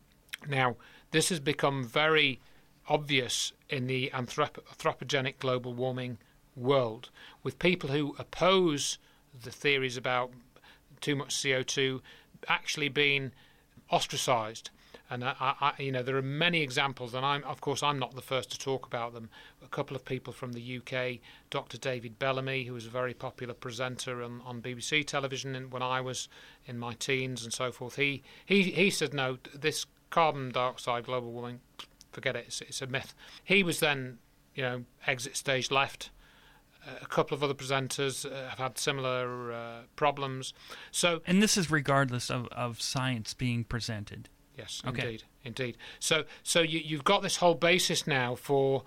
Now, this has become very obvious in the anthrop- anthropogenic global warming world, with people who oppose the theories about too much C O two actually being ostracized. And I, I, you know, there are many examples, and I'm, of course, I'm not the first to talk about them. A couple of people from the U K, Doctor David Bellamy, who was a very popular presenter on, on B B C television when I was in my teens and so forth. He he he said, no, this carbon dioxide global warming, forget it, it's, it's a myth. He was then, you know, exit stage left. Uh, a couple of other presenters uh, have had similar uh, problems. So, and this is regardless of, of science being presented. Yes, okay. indeed, indeed. So, so you, you've got this whole basis now for,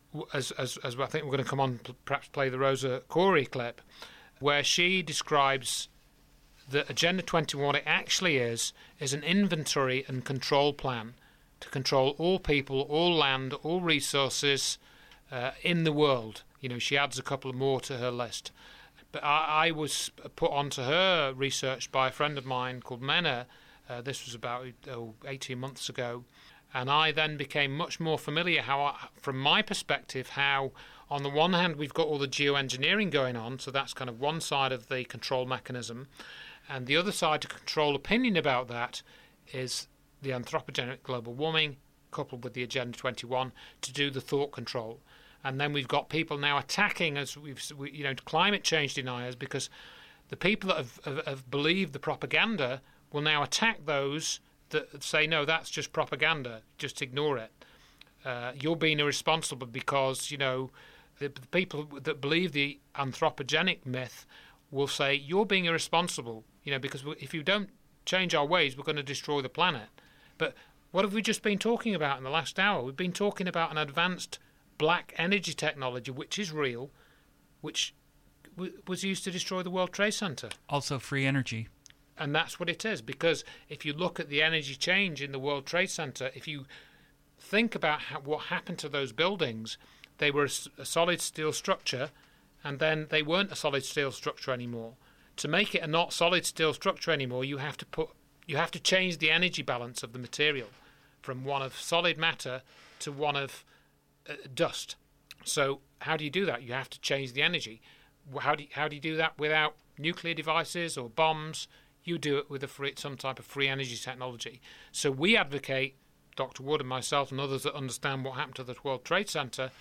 as as as I think we're going to come on, perhaps play the Rosa Koire clip, where she describes the Agenda twenty-one. It actually is is an inventory and control plan to control all people, all land, all resources uh, in the world. You know, she adds a couple more to her list. But I, I was put onto her research by a friend of mine called Mena. Uh, this was about oh, eighteen months ago. And I then became much more familiar, how, I, from my perspective, how on the one hand we've got all the geoengineering going on, so that's kind of one side of the control mechanism. And the other side to control opinion about that is the anthropogenic global warming, coupled with the Agenda twenty-one, to do the thought control. And then we've got people now attacking, as we've, we, you know, climate change deniers, because the people that have, have, have believed the propaganda will now attack those that say, no, that's just propaganda, just ignore it. Uh, you're being irresponsible because, you know, the, the people that believe the anthropogenic myth will say, you're being irresponsible, you know, because if you don't change our ways, we're going to destroy the planet. But what have we just been talking about in the last hour? We've been talking about an advanced black energy technology, which is real, which w- was used to destroy the World Trade Center. Also free energy. And that's what it is, because if you look at the energy change in the World Trade Center, if you think about how, what happened to those buildings, they were a, a solid steel structure, and then they weren't a solid steel structure anymore. To make it a not solid steel structure anymore, you have to put, you have to change the energy balance of the material from one of solid matter to one of uh, dust. So how do you do that? You have to change the energy. How do you, how do you do that without nuclear devices or bombs? you do it with a free, some type of free energy technology. So we advocate, Doctor Wood and myself and others that understand what happened to the World Trade Center,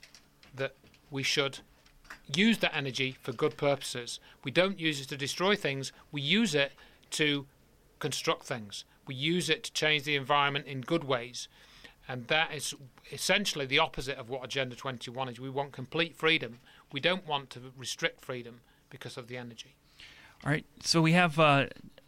that we should use that energy for good purposes. We don't use it to destroy things. We use it to construct things. We use it to change the environment in good ways. And that is essentially the opposite of what Agenda twenty-one is. We want complete freedom. We don't want to restrict freedom because of the energy. All right, so we have uh,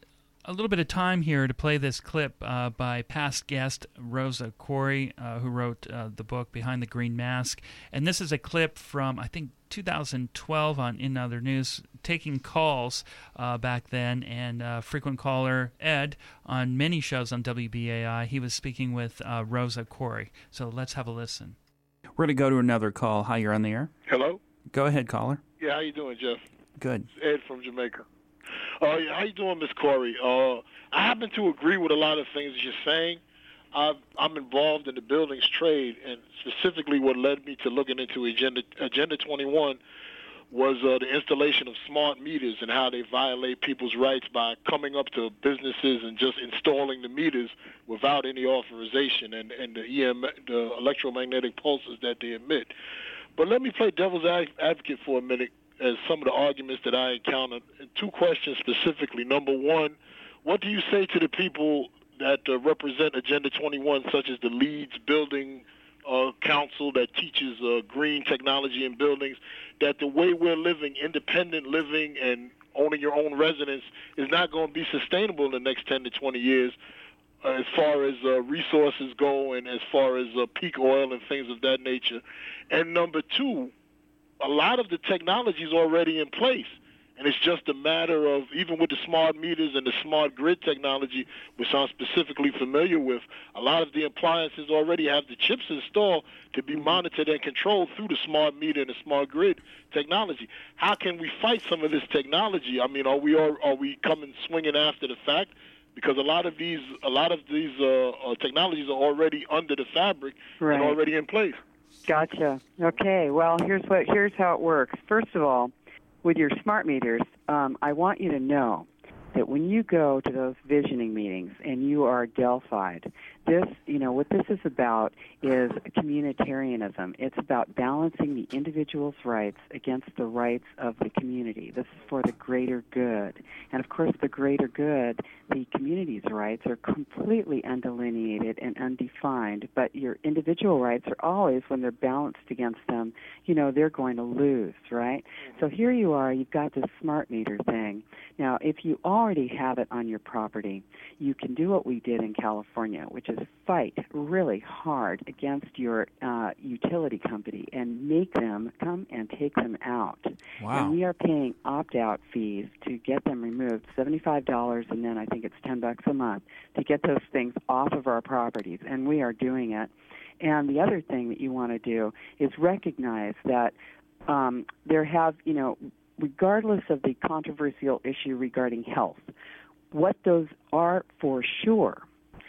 a little bit of time here to play this clip uh, by past guest Rosa Koire, uh, who wrote uh, the book Behind the Green Mask. And this is a clip from, I think, two thousand twelve on In Other News, taking calls uh, back then, and uh, frequent caller Ed on many shows on W B A I. He was speaking with uh, Rosa Koire. So let's have a listen. We're going to go to another call. Hi, you're on the air. Hello? Go ahead, caller. Yeah, how you doing, Jeff? Good. It's Ed from Jamaica. Uh, yeah, how you doing, Miss Koire? Uh, I happen to agree with a lot of things you're saying. I've, I'm involved in the buildings trade, and specifically what led me to looking into Agenda, Agenda twenty-one was uh, the installation of smart meters and how they violate people's rights by coming up to businesses and just installing the meters without any authorization and, and the, E M, the electromagnetic pulses that they emit. But let me play devil's advocate for a minute as some of the arguments that I encountered. Two questions specifically. Number one, what do you say to the people that uh, represent Agenda twenty-one, such as the Leeds Building uh, Council that teaches uh, green technology in buildings, that the way we're living, independent living and owning your own residence, is not going to be sustainable in the next ten to twenty years uh, as far as uh, resources go and as far as uh, peak oil and things of that nature? And number two, a lot of the technology is already in place. And it's just a matter of, even with the smart meters and the smart grid technology, which I'm specifically familiar with, a lot of the appliances already have the chips installed to be monitored and controlled through the smart meter and the smart grid technology. How can we fight some of this technology? I mean, are we are, are we coming swinging after the fact? Because a lot of these a lot of these uh, uh, technologies are already under the fabric right. and already in place. Gotcha. Okay. Well, here's what here's how it works. First of all, with your smart meters, um, I want you to know that when you go to those visioning meetings and you are Delphied, this, you know, what this is about is communitarianism. It's about balancing the individual's rights against the rights of the community. This is for the greater good. And, of course, the greater good, the community's rights are completely undelineated and undefined, but your individual rights are always, when they're balanced against them, you know, they're going to lose, right? So here you are, you've got this smart meter thing. Now, if you already have it on your property, you can do what we did in California, which is fight really hard against your uh, utility company and make them come and take them out. Wow. And we are paying opt-out fees to get them removed, seventy-five dollars, and then I think it's ten bucks a month to get those things off of our properties, and we are doing it. And the other thing that you want to do is recognize that um, there have, you know, regardless of the controversial issue regarding health, what those are for sure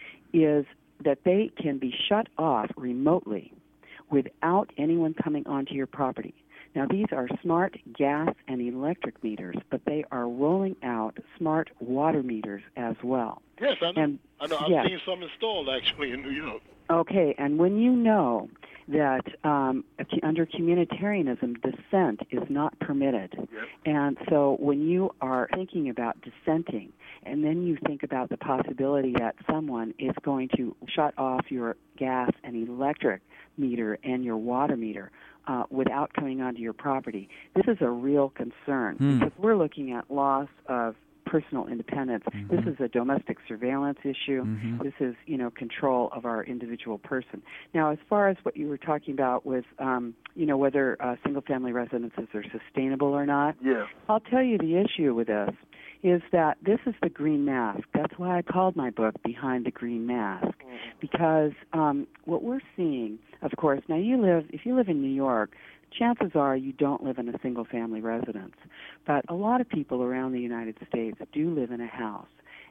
is that they can be shut off remotely without anyone coming onto your property. Now, these are smart gas and electric meters, but they are rolling out smart water meters as well. Yes, I know. And, I know. I've yes. seen some installed, actually, in New York. Okay, and when you know that um, under communitarianism, dissent is not permitted. Yep. And so when you are thinking about dissenting, and then you think about the possibility that someone is going to shut off your gas and electric meter and your water meter uh, without coming onto your property, this is a real concern hmm. because we're looking at loss of personal independence. Mm-hmm. This is a domestic surveillance issue. Mm-hmm. This is, you know, control of our individual person. Now, as far as what you were talking about with, um, you know, whether uh, single-family residences are sustainable or not, yeah. I'll tell you the issue with this is that this is the green mask. That's why I called my book Behind the Green Mask, mm-hmm. because um, what we're seeing, of course, now you live, if you live in New York, chances are you don't live in a single-family residence. But a lot of people around the United States do live in a house.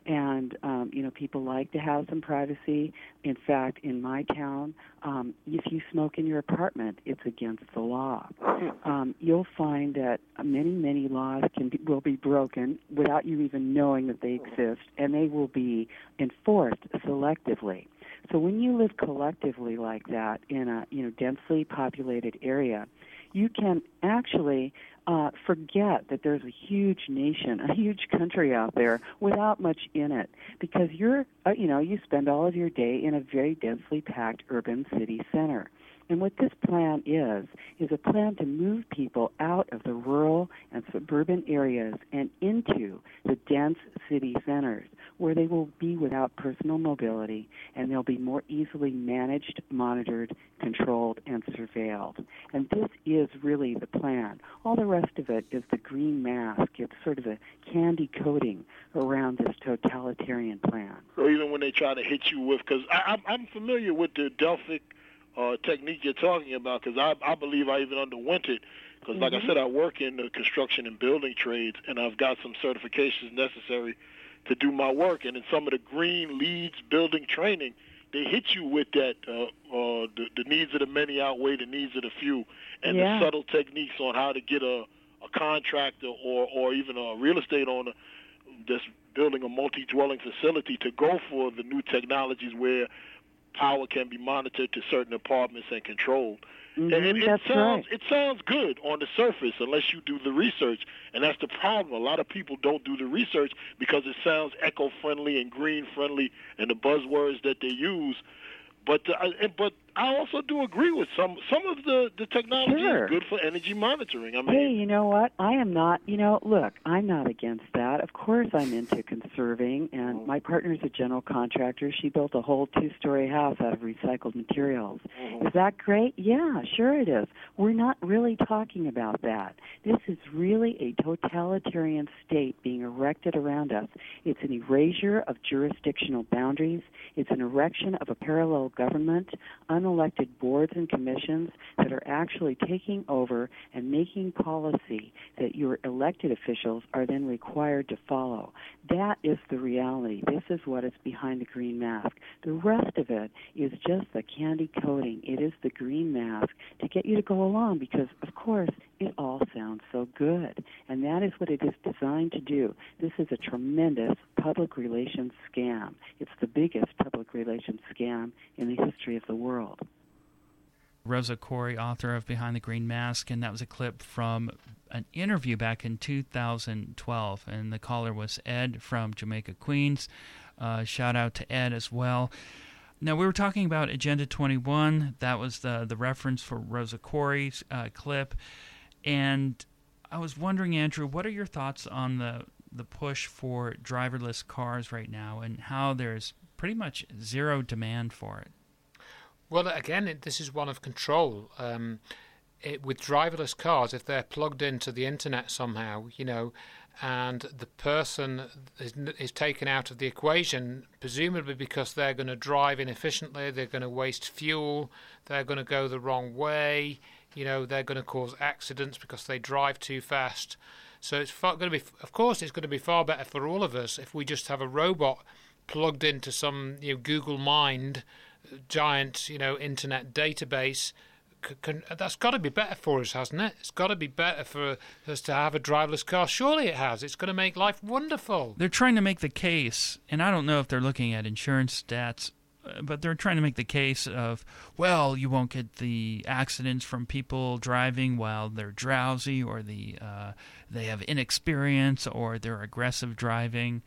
And, um, you know, people like to have some privacy. In fact, in my town, um, if you smoke in your apartment, it's against the law. Um, you'll find that many, many laws can be, will be broken without you even knowing that they exist, and they will be enforced selectively. So when you live collectively like that in a, you know, densely populated area, you can actually uh, forget that there's a huge nation, a huge country out there without much in it, because you're, uh, you know, you spend all of your day in a very densely packed urban city center. And what this plan is, is a plan to move people out of the rural and suburban areas and into the dense city centers, where they will be without personal mobility, and they'll be more easily managed, monitored, controlled, and surveilled. And this is really the plan. All the rest of it is the green mask. It's sort of a candy coating around this totalitarian plan. So even when they try to hit you with, because I'm, I'm familiar with the Delphic uh, technique you're talking about, because I, I believe I even underwent it, because mm-hmm. like I said, I work in the construction and building trades, and I've got some certifications necessary to do my work. And in some of the green leads building training, they hit you with that uh, uh, the, the needs of the many outweigh the needs of the few, and yeah. the subtle techniques on how to get a, a contractor or, or even a real estate owner that's building a multi-dwelling facility to go for the new technologies where power can be monitored to certain apartments and controlled. Mm-hmm, and it, that's it sounds right. it sounds good on the surface unless you do the research, and that's the problem. A lot of people don't do the research because it sounds eco-friendly and green-friendly and the buzzwords that they use. But uh, but I also do agree with some some of the, the technology sure. is good for energy monitoring. I mean, hey, you know what? I am not, you know, look, I'm not against that. Of course I'm into conserving, and my partner's a general contractor. She built a whole two-story house out of recycled materials. Mm-hmm. Is that great? Yeah, sure it is. We're not really talking about that. This is really a totalitarian state being erected around us. It's an erasure of jurisdictional boundaries. It's an erection of a parallel government, unelected boards and commissions that are actually taking over and making policy that your elected officials are then required to follow. That is the reality. This is what is behind the green mask. The rest of it is just the candy coating. It is the green mask to get you to go along because, of course, it all sounds so good. And that is what it is designed to do. This is a tremendous public relations scam. It's the biggest public relations scam in the history of the world. Rosa Koire, author of Behind the Green Mask, and that was a clip from an interview back in two thousand twelve, and the caller was Ed from Jamaica, Queens. Uh, shout out to Ed as well. Now, we were talking about Agenda twenty-one. That was the, the reference for Rosa Koire's uh, clip. And I was wondering, Andrew, what are your thoughts on the, the push for driverless cars right now and how there's pretty much zero demand for it? Well, again, it, this is one of control. Um, it, with driverless cars, if they're plugged into the internet somehow, you know, and the person is, is taken out of the equation, presumably because they're going to drive inefficiently, they're going to waste fuel, they're going to go the wrong way, you know, they're going to cause accidents because they drive too fast. So it's far, going to be, of course, it's going to be far better for all of us if we just have a robot plugged into some, you know, Google Mind giant, you know, internet database. C- can, that's got to be better for us, hasn't it? It's got to be better for us to have a driverless car. Surely it has. It's going to make life wonderful. They're trying to make the case, and I don't know if they're looking at insurance stats, but they're trying to make the case of, well, you won't get the accidents from people driving while they're drowsy or the uh, they have inexperience or they're aggressive driving.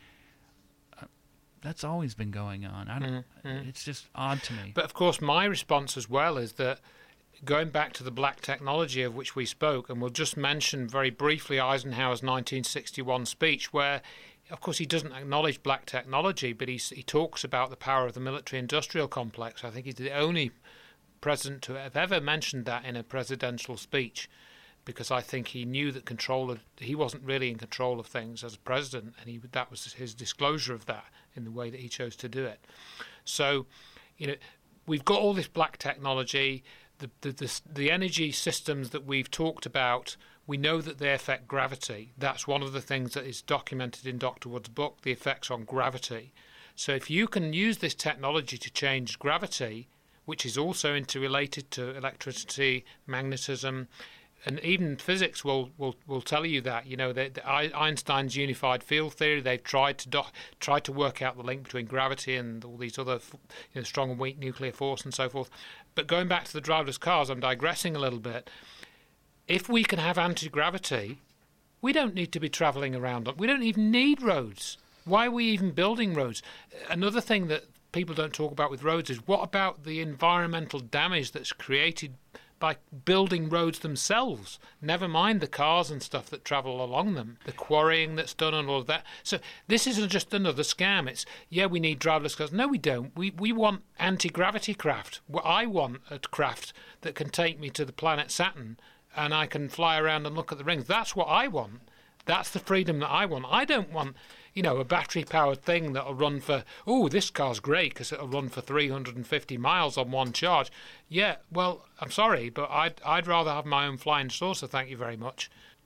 That's always been going on. I don't. Mm-hmm. It's just odd to me. But of course, my response as well is that going back to the black technology of which we spoke, and we'll just mention very briefly Eisenhower's nineteen sixty-one speech, where, of course, he doesn't acknowledge black technology, but he he talks about the power of the military-industrial complex. I think he's the only president to have ever mentioned that in a presidential speech, because I think he knew that control of, he wasn't really in control of things as a president, and he that was his disclosure of that in the way that he chose to do it. So, you know, we've got all this black technology, the the the, the energy systems that we've talked about We know that they affect gravity. That's one of the things that is documented in Doctor Wood's book, the effects on gravity. So if you can use this technology to change gravity, which is also interrelated to electricity, magnetism, and even physics will, will, will tell you that. You know, the, the Einstein's unified field theory, they've tried to do, tried to work out the link between gravity and all these other, you know, strong and weak nuclear force and so forth. But going back to the driverless cars, I'm digressing a little bit. If we can have anti-gravity, we don't need to be travelling around. We don't even need roads. Why are we even building roads? Another thing that people don't talk about with roads is what about the environmental damage that's created by building roads themselves? Never mind the cars and stuff that travel along them, the quarrying that's done and all of that. So this isn't just another scam. It's, yeah, we need driverless cars. No, we don't. We we want anti-gravity craft. Well, I want a craft that can take me to the planet Saturn and I can fly around and look at the rings. That's what I want. That's the freedom that I want. I don't want, you know, a battery-powered thing that'll run for, oh, this car's great because it'll run for three hundred fifty miles on one charge. Yeah, well, I'm sorry, but I'd, I'd rather have my own flying saucer, thank you very much.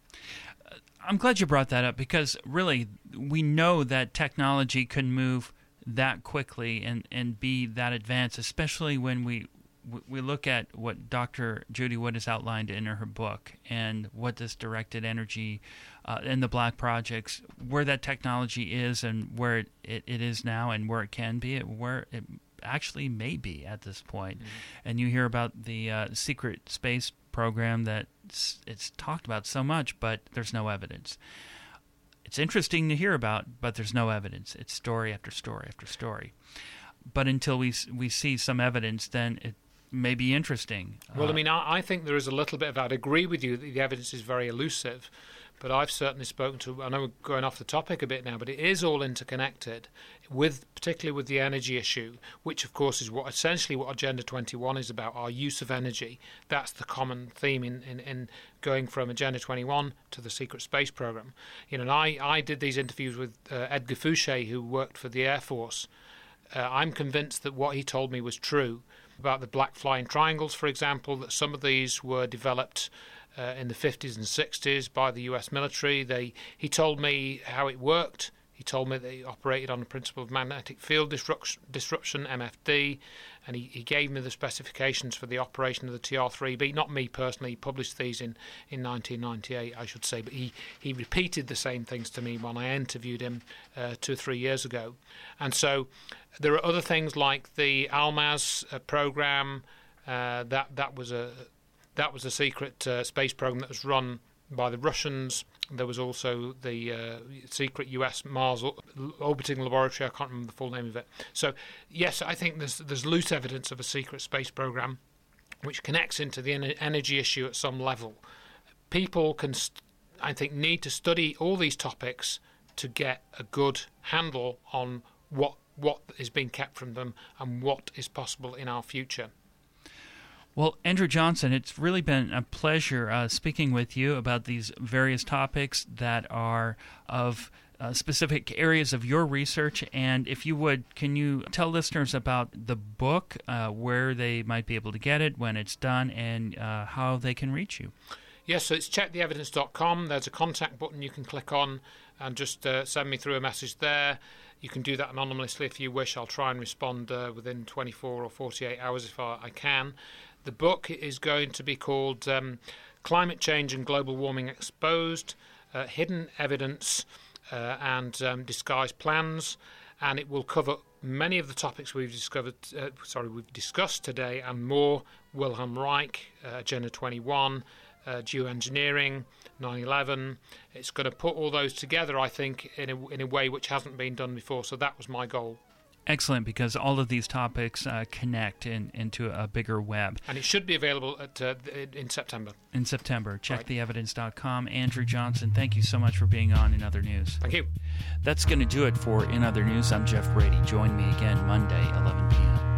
I'm glad you brought that up because, really, we know that technology can move that quickly and, and be that advanced, especially when we we look at what Doctor Judy Wood has outlined in her book and what this directed energy uh, and the black projects, where that technology is and where it, it, it is now and where it can be, where it actually may be at this point. Mm-hmm. And you hear about the uh, secret space program that it's, it's talked about so much, but there's no evidence. It's interesting to hear about, but there's no evidence. It's story after story after story. But until we we see some evidence, then it may be interesting. Well, uh, I mean, I, I think there is a little bit of that. I'd agree with you that the evidence is very elusive, but I've certainly spoken to, I know we're going off the topic a bit now, but it is all interconnected, with particularly with the energy issue, which of course is what essentially what Agenda twenty-one is about, our use of energy. That's the common theme in, in, in going from Agenda twenty-one to the secret space program. You know, and I, I did these interviews with uh, Edgar Fouché, who worked for the Air Force. Uh, I'm convinced that what he told me was true about the black flying triangles, for example, that some of these were developed uh, in the fifties and sixties by the U S military. They, he told me how it worked. He told me that he operated on the principle of magnetic field disruption, disruption M F D, and he, he gave me the specifications for the operation of the T R three B. Not me personally, he published these in, in nineteen ninety-eight, I should say, but he, he repeated the same things to me when I interviewed him uh, two or three years ago. And so there are other things like the ALMAS uh, program. Uh, that that was a that was a secret uh, space program that was run by the Russians. There was also the uh, secret U S Mars orbiting laboratory. I can't remember the full name of it. So, yes, I think there's there's loose evidence of a secret space program which connects into the en- energy issue at some level. People can, st- I think, need to study all these topics to get a good handle on what what is being kept from them and what is possible in our future. Well, Andrew Johnson, it's really been a pleasure uh, speaking with you about these various topics that are of uh, specific areas of your research. And if you would, can you tell listeners about the book, uh, where they might be able to get it, when it's done, and uh, how they can reach you? Yes, so it's check the evidence dot com. There's a contact button you can click on and just uh, send me through a message there. You can do that anonymously if you wish. I'll try and respond uh, within twenty-four or forty-eight hours if I, I can. The book is going to be called um, Climate Change and Global Warming Exposed, uh, Hidden Evidence uh, and um, Disguised Plans, and it will cover many of the topics we've discovered, uh, sorry, we've discussed today and more. Wilhelm Reich, uh, Agenda twenty-one, uh, geoengineering, nine eleven. It's going to put all those together, I think, in a, in a way which hasn't been done before, so that was my goal. Excellent, because all of these topics uh, connect in, into a bigger web. And it should be available at uh, in September. In September. check the evidence dot com. Andrew Johnson, thank you so much for being on In Other News. Thank you. That's going to do it for In Other News. I'm Jeff Brady. Join me again Monday, eleven p.m.